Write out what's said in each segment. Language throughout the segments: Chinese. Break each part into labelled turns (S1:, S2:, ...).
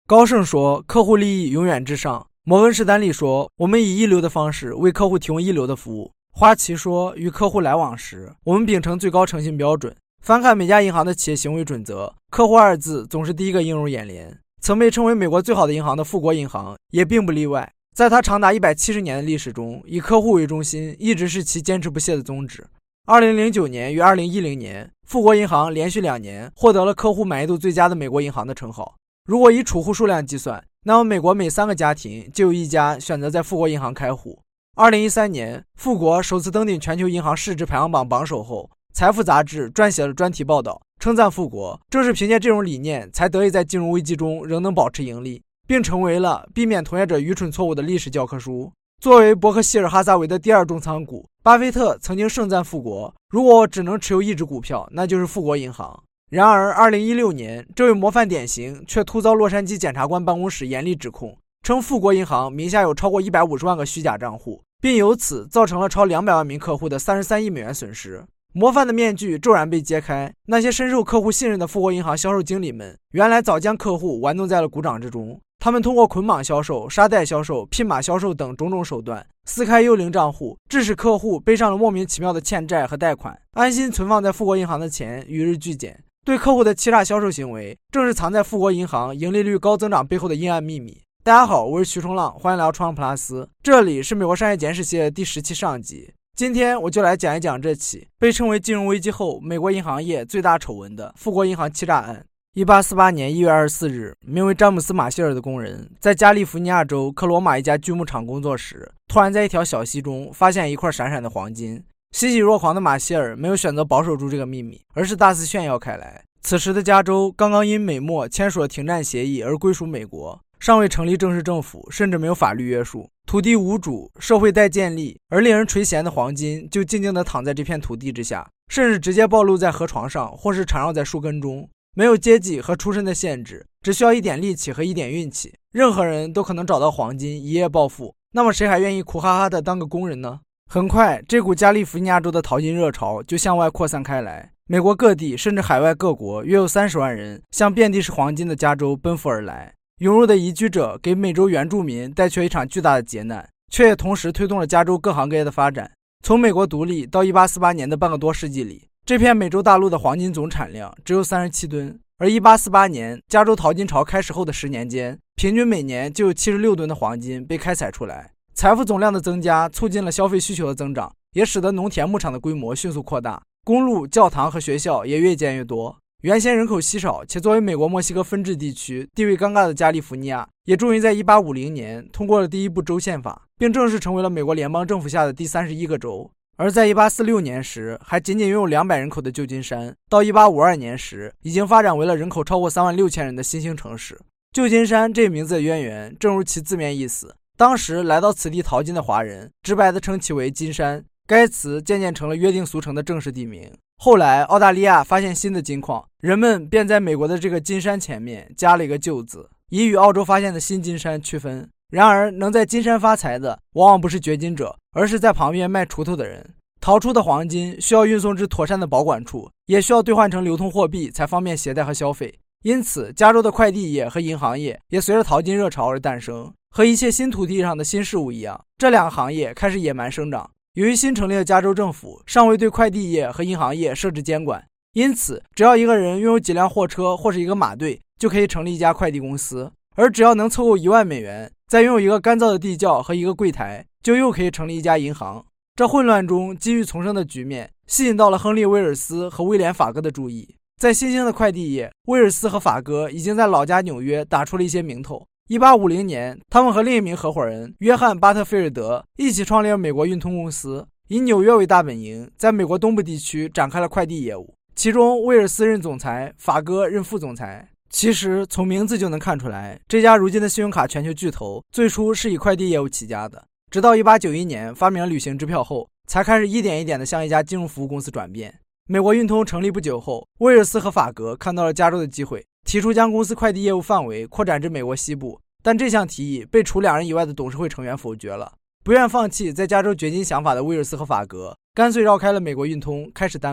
S1: 高盛说，客户利益永远至上。摩根士丹利说，我们以一流的方式为客户提供一流的服务。花旗说，与客户来往时，我们秉承最高诚信标准。翻看每家银行的企业行为准则，客户二字总是第一个映入眼帘。曾被称为美国最好的银行的富国银行也并不例外。在它长达170年的历史中，以客户为中心一直是其坚持不懈的宗旨。2009年与2010年，富国银行连续2年获得了客户满意度最佳的美国银行的称号。如果以储户数量计算，那么美国每3个家庭就有1家选择在富国银行开户。2013年，富国首次登顶全球银行市值排行榜榜首后，财富杂志撰写了专题报道，称赞富国正是凭借这种理念，才得以在金融危机中仍能保持盈利，并成为了避免同业者愚蠢错误的历史教科书。作为伯克希尔哈撒韦的第2重仓股，巴菲特曾经盛赞富国，如果我只能持有一只股票，那就是富国银行。然而2016年，这位模范典型却突遭洛杉矶检察官办公室严厉指控，称富国银行名下有超过150万个虚假账户，并由此造成了超200万名客户的33亿美元损失。模范的面具骤然被揭开，那些深受客户信任的富国银行销售经理们，原来早将客户玩弄在了股掌之中。他们通过捆绑销售、沙袋销售、聘马销售等种种手段，撕开幽灵账户，致使客户背上了莫名其妙的欠债和贷款，安心存放在富国银行的钱与日俱减。对客户的欺诈销售行为，正是藏在富国银行盈利率高增长背后的阴暗秘密。大家好，我是徐冲浪，欢迎来到冲浪普拉斯，这里是美国商业简史系列第10期上集。今天我就来讲一讲这起被称为金融危机后美国银行业最大丑闻的富国银行欺诈案。1848年1月24日，名为詹姆斯·马歇尔的工人在加利福尼亚州克罗马一家锯木厂工作时，突然在一条小溪中发现一块闪闪的黄金。欣喜若狂的马歇尔没有选择保守住这个秘密，而是大肆炫耀开来。此时的加州刚刚因美墨签署了停战协议而归属美国，尚未成立正式政府，甚至没有法律约束，土地无主，社会待建立，而令人垂涎的黄金就静静地躺在这片土地之下，甚至直接暴露在河床上，或是缠绕在树根中。没有阶级和出身的限制，只需要一点力气和一点运气，任何人都可能找到黄金，一夜暴富。那么谁还愿意苦哈哈的当个工人呢？很快，这股加利福尼亚州的淘金热潮就向外扩散开来，美国各地甚至海外各国约有30万人向遍地是黄金的加州奔赴而来。涌入的移居者给美洲原住民带去了一场巨大的劫难，却也同时推动了加州各行各业的发展。从美国独立到1848年的半个多世纪里，这片美洲大陆的黄金总产量只有37吨，而1848年加州淘金潮开始后的10年间，平均每年就有76吨的黄金被开采出来。财富总量的增加促进了消费需求的增长，也使得农田牧场的规模迅速扩大，公路、教堂和学校也越建越多。原先人口稀少且作为美国墨西哥分治地区地位尴尬的加利福尼亚，也终于在1850年通过了第一部州宪法，并正式成为了美国联邦政府下的第31个州。而在1846年时，还仅仅拥有200人口的旧金山，到1852年时，已经发展为了人口超过36000人的新兴城市。旧金山这名字的渊源，正如其字面意思，当时来到此地淘金的华人，直白地称其为金山，该词渐渐成了约定俗成的正式地名。后来，澳大利亚发现新的金矿，人们便在美国的这个金山前面加了一个旧字，以与澳洲发现的新金山区分。然而，能在金山发财的，往往不是掘金者，而是在旁边卖锄头的人。淘出的黄金需要运送至妥善的保管处，也需要兑换成流通货币才方便携带和消费。因此，加州的快递业和银行业也随着淘金热潮而诞生。和一切新土地上的新事物一样，这2个行业开始野蛮生长。由于新成立的加州政府尚未对快递业和银行业设置监管，因此只要一个人拥有几辆货车或是一个马队，就可以成立一家快递公司。而只要能凑够1万美元，再拥有一个干燥的地窖和一个柜台，就又可以成立一家银行。这混乱中机遇丛生的局面吸引到了亨利·威尔斯和威廉·法戈的注意。在新兴的快递业，威尔斯和法戈已经在老家纽约打出了一些名头。1850年，他们和另一名合伙人约翰·巴特菲尔德一起创立了美国运通公司，以纽约为大本营，在美国东部地区展开了快递业务。其中，威尔斯任总裁，法戈任副总裁。其实从名字就能看出来，这家如今的信用卡全球巨头最初是以快递业务起家的，直到1891年发明了旅行支票后，才开始一点一点地向一家金融服务公司转变。美国运通成立不久后，威尔斯和法戈看到了加州的机会，提出将公司快递业务范围扩展至美国西部，但这项提议被除2人以外的董事会成员否决了。不愿放弃在加州掘金想法的威尔斯和法戈干脆绕开了美国运通，开始单干。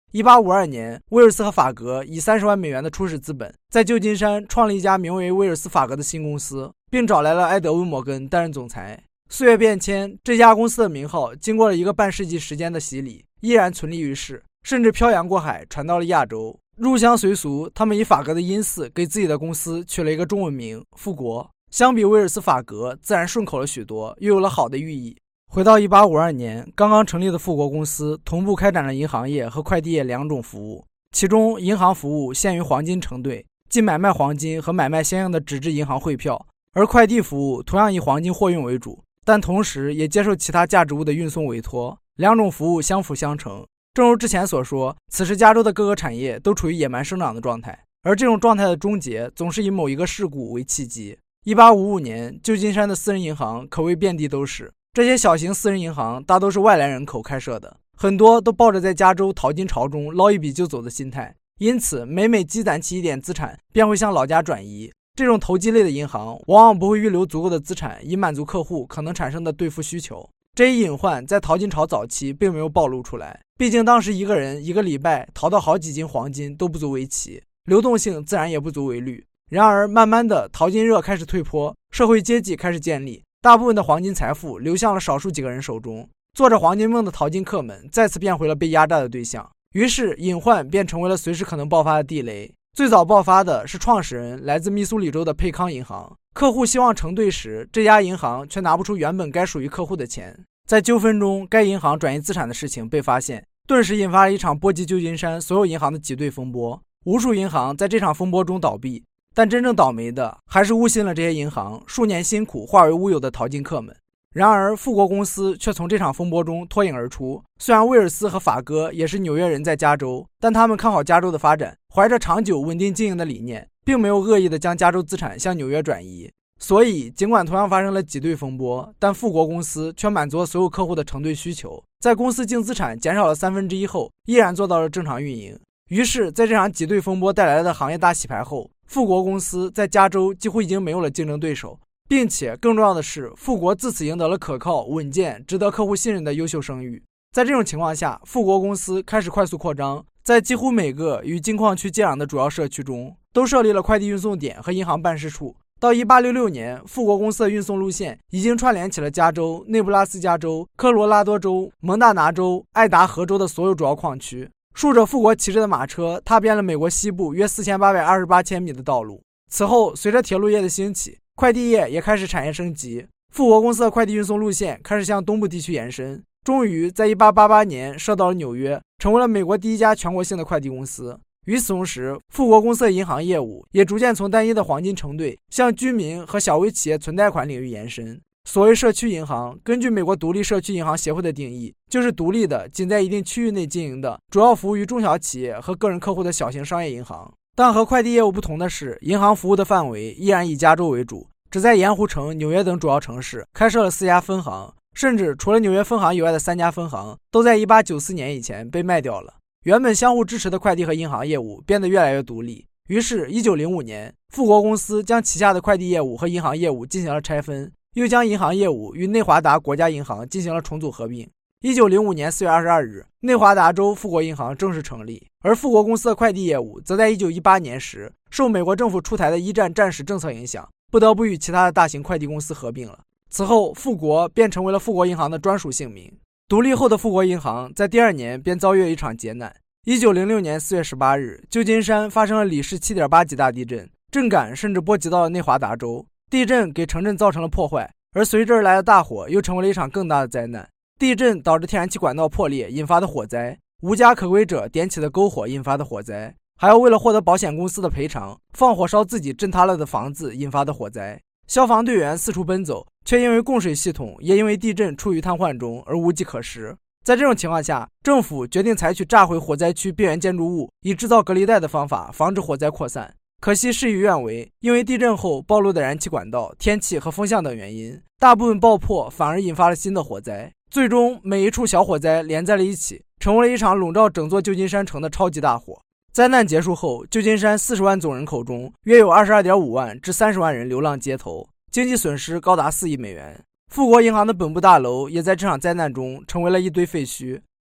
S1: 1852年，威尔斯和法格以30万美元的初始资本，在旧金山创立一家名为威尔斯法格的新公司，并找来了埃德温·摩根担任总裁。岁月变迁，这家公司的名号经过了1个半世纪时间的洗礼，依然存立于世，甚至漂洋过海传到了亚洲。入乡随俗，他们以法格的音似给自己的公司取了一个中文名富国，相比威尔斯法格自然顺口了许多，又有了好的寓意。回到1852年，刚刚成立的富国公司同步开展了银行业和快递业2种服务，其中银行服务限于黄金承兑，即买卖黄金和买卖相应的纸质银行汇票，而快递服务同样以黄金货运为主，但同时也接受其他价值物的运送委托，2种服务相辅相成。正如之前所说，此时加州的各个产业都处于野蛮生长的状态，而这种状态的终结总是以某一个事故为契机。1855年，旧金山的私人银行可谓遍地都是，这些小型私人银行大都是外来人口开设的，很多都抱着在加州淘金潮中捞一笔就走的心态，因此每积攒起一点资产便会向老家转移。这种投机类的银行往往不会预留足够的资产以满足客户可能产生的兑付需求，这一隐患在淘金潮早期并没有暴露出来，毕竟当时一个人1个礼拜淘到好几斤黄金都不足为奇，流动性自然也不足为虑。然而慢慢的，淘金热开始退坡，社会阶级开始建立，大部分的黄金财富流向了少数几个人手中，做着黄金梦的淘金客们再次变回了被压榨的对象，于是隐患便成为了随时可能爆发的地雷。最早爆发的是创始人来自密苏里州的佩康银行，客户希望承兑时，这家银行却拿不出原本该属于客户的钱，在纠纷中，该银行转移资产的事情被发现，顿时引发了一场波及旧金山所有银行的挤兑风波，无数银行在这场风波中倒闭，但真正倒霉的还是误信了这些银行数年辛苦化为乌有的淘金客们。然而富国公司却从这场风波中脱颖而出，虽然威尔斯和法哥也是纽约人在加州，但他们看好加州的发展，怀着长久稳定经营的理念，并没有恶意的将加州资产向纽约转移。所以尽管同样发生了挤兑风波，但富国公司却满足了所有客户的承兑需求，在公司净资产减少了1/3后，依然做到了正常运营。于是在这场挤兑风波带来的行业大洗牌后，富国公司在加州几乎已经没有了竞争对手，并且更重要的是，富国自此赢得了可靠、稳健、值得客户信任的优秀声誉。在这种情况下，富国公司开始快速扩张，在几乎每个与金矿区接壤的主要社区中，都设立了快递运送点和银行办事处。到1866年，富国公司的运送路线已经串联起了加州、内布拉斯加州、科罗拉多州、蒙大拿州、爱达荷州的所有主要矿区。竖着富国旗帜的马车踏遍了美国西部约4828千米的道路。此后，随着铁路业的兴起，快递业也开始产业升级，富国公司的快递运送路线开始向东部地区延伸，终于在1888年设到了纽约，成为了美国第一家全国性的快递公司。与此同时，富国公司的银行业务也逐渐从单一的黄金承兑向居民和小微企业存贷款领域延伸。所谓社区银行，根据美国独立社区银行协会的定义，就是独立的、仅在一定区域内经营的、主要服务于中小企业和个人客户的小型商业银行。但和快递业务不同的是，银行服务的范围依然以加州为主，只在盐湖城、纽约等主要城市开设了4家分行，甚至除了纽约分行以外的3家分行都在1894年以前被卖掉了。原本相互支持的快递和银行业务变得越来越独立，于是1905年，富国公司将旗下的快递业务和银行业务进行了拆分，又将银行业务与内华达国家银行进行了重组合并。1905年4月22日，内华达州富国银行正式成立，而富国公司的快递业务则在1918年时受美国政府出台的一战战时政策影响，不得不与其他的大型快递公司合并了。此后，富国便成为了富国银行的专属姓名。独立后的富国银行在第2年便遭遇了一场劫难。1906年4月18日，旧金山发生了里氏 7.8 级大地震，震感甚至波及到了内华达州。地震给城镇造成了破坏，而随之而来的大火又成为了一场更大的灾难。地震导致天然气管道破裂引发的火灾，无家可归者点起的篝火引发的火灾，还要为了获得保险公司的赔偿，放火烧自己震塌了的房子引发的火灾。消防队员四处奔走，却因为供水系统也因为地震处于瘫痪中而无计可施。在这种情况下，政府决定采取炸毁火灾区边缘建筑物以制造隔离带的方法，防止火灾扩散。可惜事与愿违，因为地震后暴露的燃气管道、天气和风向等原因，大部分爆破反而引发了新的火灾。最终每一处小火灾连在了一起，成为了一场笼罩整座旧金山城的超级大火。灾难结束后，旧金山40万总人口中约有 22.5 万至30万人流浪街头，经济损失高达4亿美元。富国银行的本部大楼也在这场灾难中成为了一堆废墟。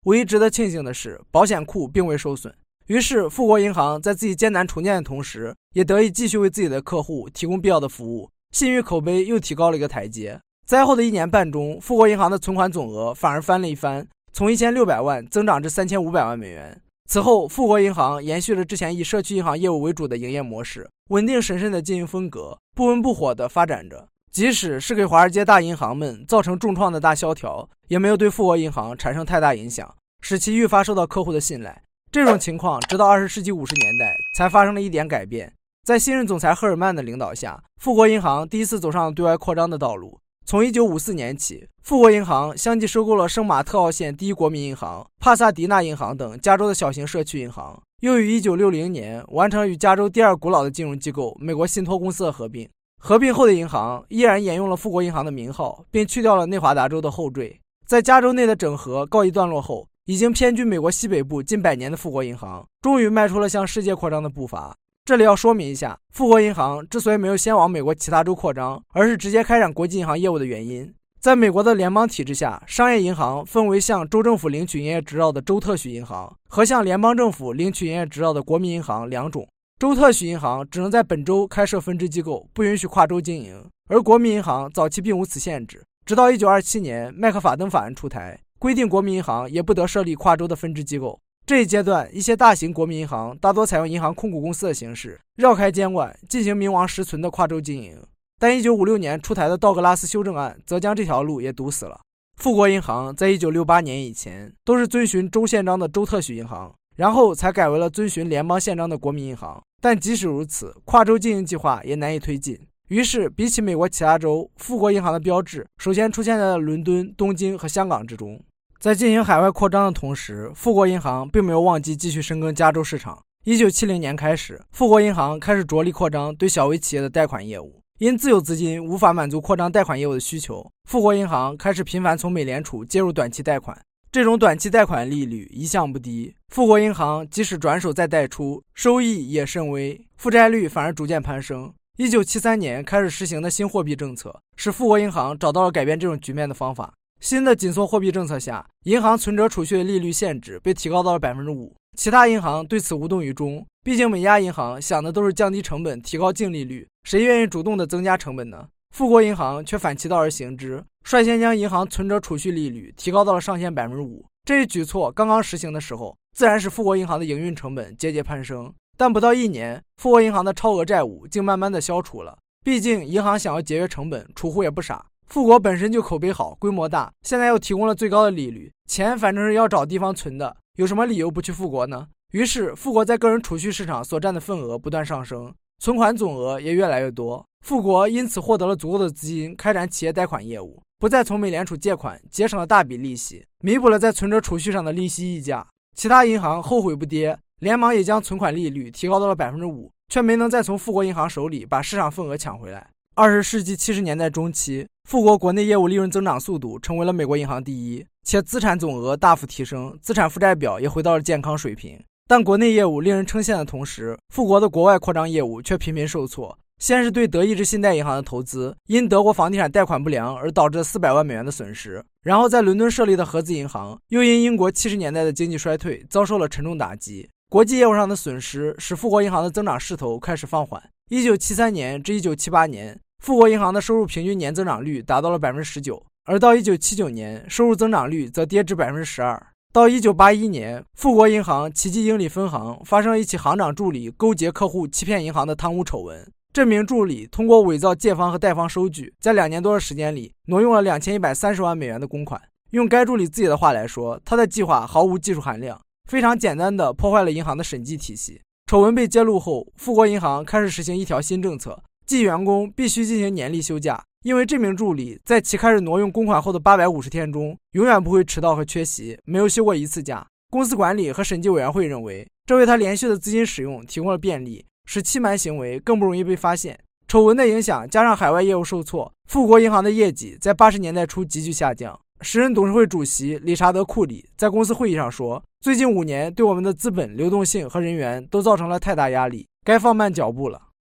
S1: 唯一值得庆幸的是，保险库并未受损。于是富国银行在自己艰难重建的同时，也得以继续为自己的客户提供必要的服务，信誉口碑又提高了一个台阶。灾后的1年半中，富国银行的存款总额反而翻了一番，从1600万增长至3500万美元。此后，富国银行延续了之前以社区银行业务为主的营业模式，稳定审慎的经营风格，不温不火地发展着。即使是给华尔街大银行们造成重创的大萧条，也没有对富国银行产生太大影响，使其愈发受到客户的信赖。这种情况直到20世纪50年代才发生了一点改变。在新任总裁赫尔曼的领导下，富国银行第一次走上了对外扩张的道路。从1954年起，富国银行相继收购了圣马特奥县第一国民银行、帕萨迪纳银行等加州的小型社区银行，又于1960年完成了与加州第二古老的金融机构美国信托公司的合并。合并后的银行依然沿用了富国银行的名号，并去掉了内华达州的后缀。在加州内的整合告一段落后，已经偏居美国西北部近100年的富国银行终于迈出了向世界扩张的步伐。这里要说明一下，富国银行之所以没有先往美国其他州扩张，而是直接开展国际银行业务的原因。在美国的联邦体制下，商业银行分为向州政府领取营业执照的州特许银行和向联邦政府领取营业执照的国民银行两种。州特许银行只能在本州开设分支机构，不允许跨州经营，而国民银行早期并无此限制。直到1927年麦克法登法案出台，规定国民银行也不得设立跨州的分支机构。这一阶段，一些大型国民银行大多采用银行控股公司的形式，绕开监管，进行名亡实存的跨州经营。但1956年出台的道格拉斯修正案则将这条路也堵死了。富国银行在1968年以前都是遵循州宪章的州特许银行，然后才改为了遵循联邦宪章的国民银行。但即使如此，跨州经营计划也难以推进。于是，比起美国其他州，富国银行的标志首先出现在了伦敦、东京和香港之中。在进行海外扩张的同时，富国银行并没有忘记继续深耕加州市场。1970年开始，富国银行开始着力扩张对小微企业的贷款业务。因自有资金无法满足扩张贷款业务的需求，富国银行开始频繁从美联储介入短期贷款。这种短期贷款利率一向不低，富国银行即使转手再贷出，收益也甚微，负债率反而逐渐攀升。1973年开始实行的新货币政策，使富国银行找到了改变这种局面的方法。新的紧缩货币政策下，银行存折储蓄的利率限制被提高到了 5%， 其他银行对此无动于衷。毕竟每家银行想的都是降低成本，提高净利率，谁愿意主动的增加成本呢？富国银行却反其道而行之，率先将银行存折储蓄利率提高到了上限 5%。 这一举措刚刚实行的时候，自然使富国银行的营运成本节节攀升，但不到1年，富国银行的超额债务竟慢慢的消除了。毕竟银行想要节约成本，储户也不傻。富国本身就口碑好，规模大，现在又提供了最高的利率，钱反正是要找地方存的，有什么理由不去富国呢？于是富国在个人储蓄市场所占的份额不断上升，存款总额也越来越多。富国因此获得了足够的资金开展企业贷款业务，不再从美联储借款，节省了大笔利息，弥补了在存折储蓄上的利息溢价。其他银行后悔不迭，连忙也将存款利率提高到了 5%， 却没能再从富国银行手里把市场份额抢回来。20世纪70年代中期，富国国内业务利润增长速度成为了美国银行第一，且资产总额大幅提升，资产负债表也回到了健康水平。但国内业务令人称羡的同时，富国的国外扩张业务却频频受挫。先是对德意志信贷银行的投资，因德国房地产贷款不良而导致了400万美元的损失。然后在伦敦设立的合资银行，又因英国70年代的经济衰退遭受了沉重打击。国际业务上的损失使富国银行的增长势头开始放缓。1973年至1978年，富国银行的收入平均年增长率达到了 19%， 而到1979年，收入增长率则跌至 12%。到1981年，富国银行奇迹英里分行发生了一起行长助理勾结客户欺骗银行的贪污丑闻。这名助理通过伪造借方和贷方收据，在2年多的时间里挪用了2130万美元的公款。用该助理自己的话来说，他的计划毫无技术含量，非常简单的破坏了银行的审计体系。丑闻被揭露后，富国银行开始实行一条新政策，即员工必须进行年例休假。因为这名助理在其开始挪用公款后的850天中，永远不会迟到和缺席，没有休过一次假。公司管理和审计委员会认为，这为他连续的资金使用提供了便利，使欺瞒行为更不容易被发现。丑闻的影响加上海外业务受挫，富国银行的业绩在80年代初急剧下降。时任董事会主席理查德·库里在公司会议上说，最近5年对我们的资本流动性和人员都造成了太大压力，该放慢脚步了。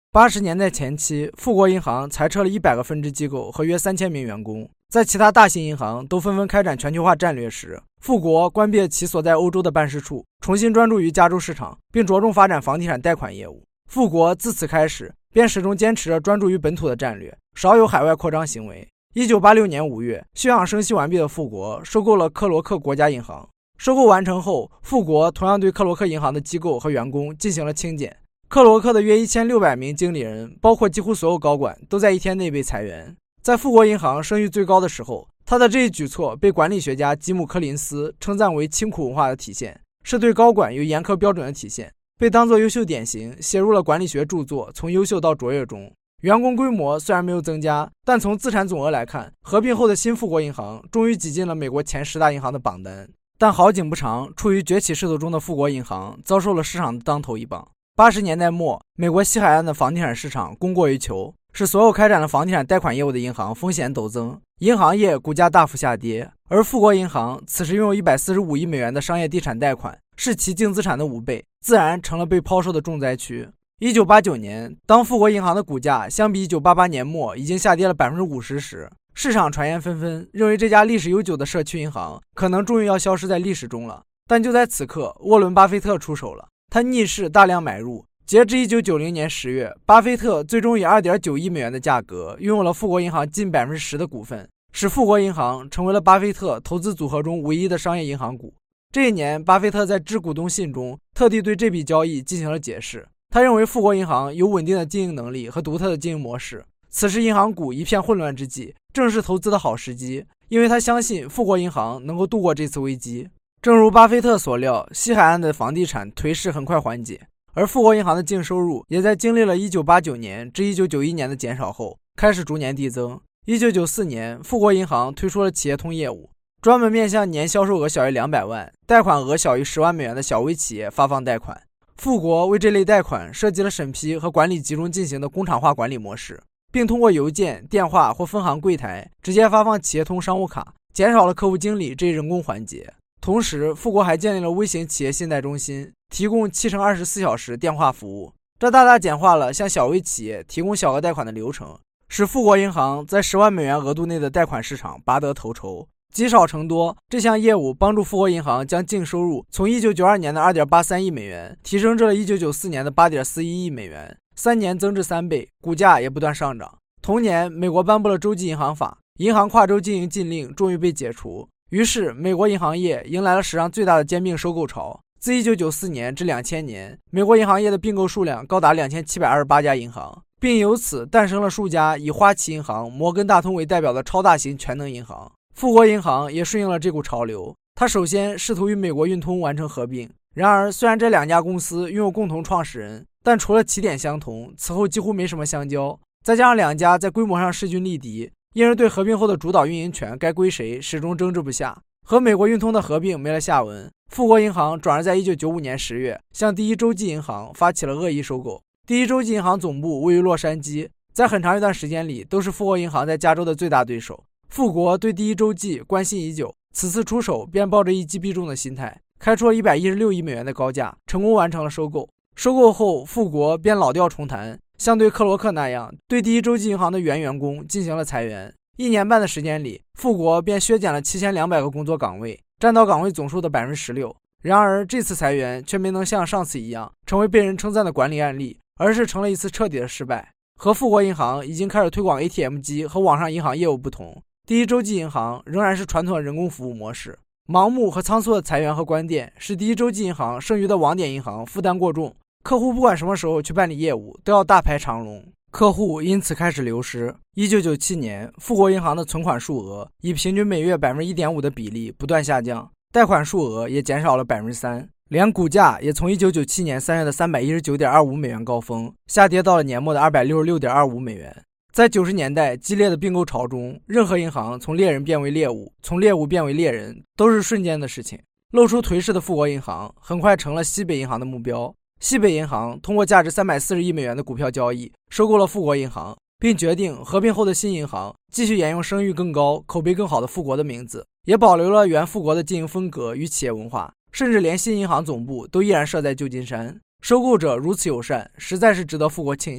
S1: 80年代前期，富国银行裁撤了100个分支机构和约3000名员工。在其他大型银行都纷纷开展全球化战略时，富国关闭了其所在欧洲的办事处，重新专注于加州市场，并着重发展房地产贷款业务。富国自此开始便始终坚持着专注于本土的战略，少有海外扩张行为。1986年5月，休养生息完毕的富国收购了克罗克国家银行。收购完成后，富国同样对克罗克银行的机构和员工进行了清减。克罗克的约1600名经理人，包括几乎所有高管，都在1天内被裁员。在富国银行声誉最高的时候，他的这一举措被管理学家吉姆·柯林斯称赞为清苦文化的体现，是对高管有严苛标准的体现，被当作优秀典型写入了管理学著作《从优秀到卓越》中。员工规模虽然没有增加，但从资产总额来看，合并后的新富国银行终于挤进了美国前10大银行的榜单。但好景不长，处于崛起势头中的富国银行遭受了市场的当头一棒。80年代末，美国西海岸的房地产市场供过于求，使所有开展了房地产贷款业务的银行风险陡增，银行业股价大幅下跌。而富国银行此时拥有145亿美元的商业地产贷款，是其净资产的5倍，自然成了被抛售的重灾区。1989年，当富国银行的股价相比1988年末已经下跌了50%时，市场传言纷纷，认为这家历史悠久的社区银行可能终于要消失在历史中了。但就在此刻，沃伦·巴菲特出手了，他逆势大量买入。截至1990年10月，巴菲特最终以2.9亿美元的价格拥有了富国银行近10%的股份，使富国银行成为了巴菲特投资组合中唯一的商业银行股。这一年，巴菲特在致股东信中特地对这笔交易进行了解释。他认为富国银行有稳定的经营能力和独特的经营模式，此时银行股一片混乱之际，正是投资的好时机，因为他相信富国银行能够度过这次危机。正如巴菲特所料，西海岸的房地产颓势很快缓解，而富国银行的净收入也在经历了1989年至1991年的减少后，开始逐年递增。1994年，富国银行推出了企业通业务，专门面向年销售额小于200万、贷款额小于10万美元的小微企业发放贷款。富国为这类贷款设计了审批和管理集中进行的工厂化管理模式，并通过邮件、电话或分行柜台直接发放企业通商务卡，减少了客户经理这一人工环节。同时，富国还建立了微型企业信贷中心，提供7×24小时电话服务，这大大简化了向小微企业提供小额贷款的流程，使富国银行在10万美元额度内的贷款市场拔得头筹。积少成多，这项业务帮助富国银行将净收入从1992年的2.83亿美元提升至了1994年的8.41亿美元，3年增至3倍，股价也不断上涨。同年，美国颁布了洲际银行法，银行跨州经营禁令终于被解除，于是美国银行业迎来了史上最大的兼并收购潮。自1994年至2000年，美国银行业的并购数量高达2728家银行，并由此诞生了数家以花旗银行、摩根大通为代表的超大型全能银行。富国银行也顺应了这股潮流，它首先试图与美国运通完成合并。然而，虽然这2家公司拥有共同创始人，但除了起点相同，此后几乎没什么相交。再加上2家在规模上势均力敌，因而对合并后的主导运营权该归谁始终争执不下。和美国运通的合并没了下文，富国银行转而在1995年10月向第一洲际银行发起了恶意收购。第一洲际银行总部位于洛杉矶，在很长一段时间里都是富国银行在加州的最大对手。富国对第一洲际关心已久，此次出手便抱着一击必中的心态，开出了116亿美元的高价，成功完成了收购。收购后，富国便老调重弹，像对克罗克那样，对第一洲际银行的原员工进行了裁员。1年半的时间里，富国便削减了7200个工作岗位，占到岗位总数的16%。然而，这次裁员却没能像上次一样成为被人称赞的管理案例，而是成了一次彻底的失败。和富国银行已经开始推广 ATM 机和网上银行业务不同，第一洲际银行仍然是传统的人工服务模式。盲目和仓促的裁员和关店，使第一洲际银行剩余的网点银行负担过重，客户不管什么时候去办理业务，都要大排长龙，客户因此开始流失。1997年，富国银行的存款数额以平均每月 1.5% 的比例不断下降，贷款数额也减少了 3%， 连股价也从1997年3月的 319.25 美元高峰下跌到了年末的 266.25 美元。在90年代激烈的并购潮中，任何银行从猎人变为猎物，从猎物变为猎人，都是瞬间的事情。露出颓势的富国银行很快成了西北银行的目标。西北银行通过价值340亿美元的股票交易收购了富国银行，并决定合并后的新银行继续沿用声誉更高、口碑更好的富国的名字，也保留了原富国的经营风格与企业文化，甚至连新银行总部都依然设在旧金山。收购者如此友善，实在是值得富国庆幸。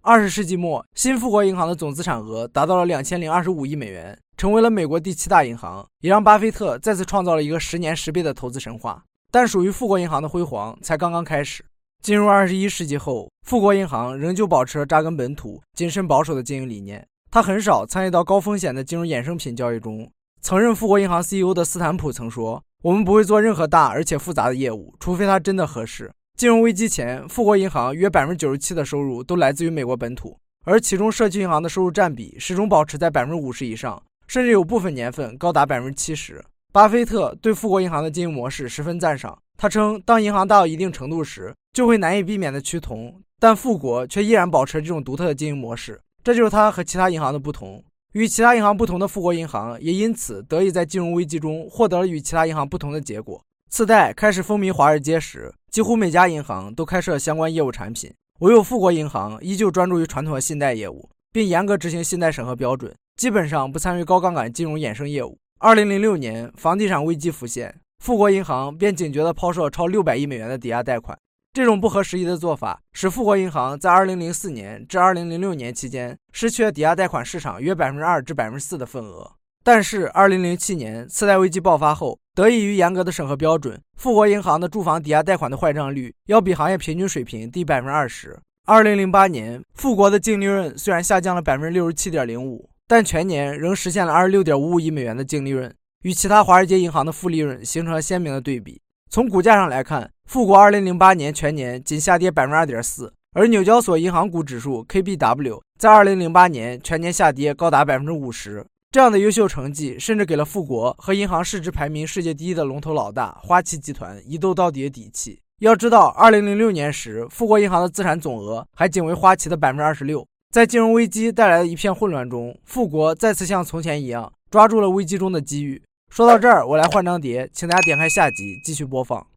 S1: 20世纪末，新富国银行的总资产额达到了2025亿美元，成为了美国第7大银行，也让巴菲特再次创造了一个10年10倍的投资神话。但属于富国银行的辉煌才刚刚开始。进入21世纪后，富国银行仍旧保持了扎根本土、谨慎保守的经营理念。他很少参与到高风险的金融衍生品交易中。曾任富国银行 CEO 的斯坦普曾说：“我们不会做任何大而且复杂的业务，除非它真的合适。”金融危机前，富国银行约97%的收入都来自于美国本土，而其中社区银行的收入占比始终保持在50%以上，甚至有部分年份高达70%。巴菲特对富国银行的经营模式十分赞赏，他称，当银行大到一定程度时，就会难以避免的趋同，但富国却依然保持这种独特的经营模式，这就是它和其他银行的不同。与其他银行不同的富国银行也因此得以在金融危机中获得了与其他银行不同的结果。次贷开始风靡华尔街时，几乎每家银行都开设相关业务产品，唯有富国银行依旧专注于传统的信贷业务，并严格执行信贷审核标准，基本上不参与高杠杆金融衍生业务。2006年房地产危机浮现，富国银行便警觉地抛售超600亿美元的抵押贷款。这种不合时宜的做法使富国银行在2004年至2006年期间失去了抵押贷款市场约2%至4%的份额。但是2007年次贷危机爆发后，得益于严格的审核标准，富国银行的住房抵押贷款的坏账率要比行业平均水平低20%。2008年，富国的净利润虽然下降了67.05%，但全年仍实现了26.55亿美元的净利润，与其他华尔街银行的负利润形成了鲜明的对比。从股价上来看，富国2008年全年仅下跌2.4%，而纽交所银行股指数 KBW 在2008年全年下跌高达50%。这样的优秀成绩甚至给了富国和银行市值排名世界第一的龙头老大花旗集团一斗到底的底气。要知道2006年时，富国银行的资产总额还仅为花旗的26%。在金融危机带来的一片混乱中，富国再次像从前一样抓住了危机中的机遇。说到这儿，我来换张碟，请大家点开下集继续播放。